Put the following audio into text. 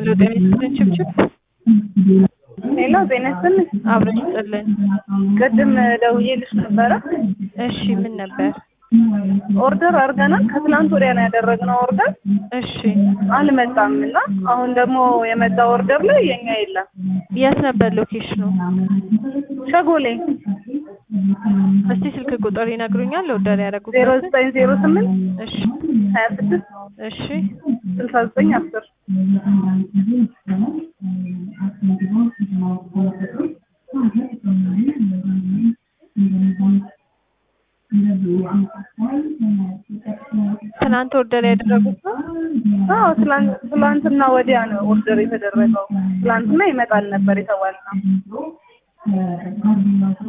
ሄሎ ጤና ይስጥልን ችብችብ ሄሎ ጤና ይስጥልን አብረን ይስጥልን ቅድም ደውዬልሽ ነበረ እሺ ምን ነበር ኦርደር አድርገናል ከትላንት ወዲያ ነው ያደረግነው ኦርደር እሺ አልመጣምና አሁን ደግሞ የመጣ ኦርደር ላይ የኛ የለም የት ነበር ሎኬሽኑ ሸጎሌ እስቲ ስልክ ቁጥር ይነግሩኛል ኦርደር ያደረጉት 0908 እሺ 26 እሺ 69 10 ትናንት ኦርደር ያደረጉት ነው? አዎ ትላንትና ወዲያ ነው ኦርደር የተደረገው ትላንትና ይመጣል ነበር የተባልነው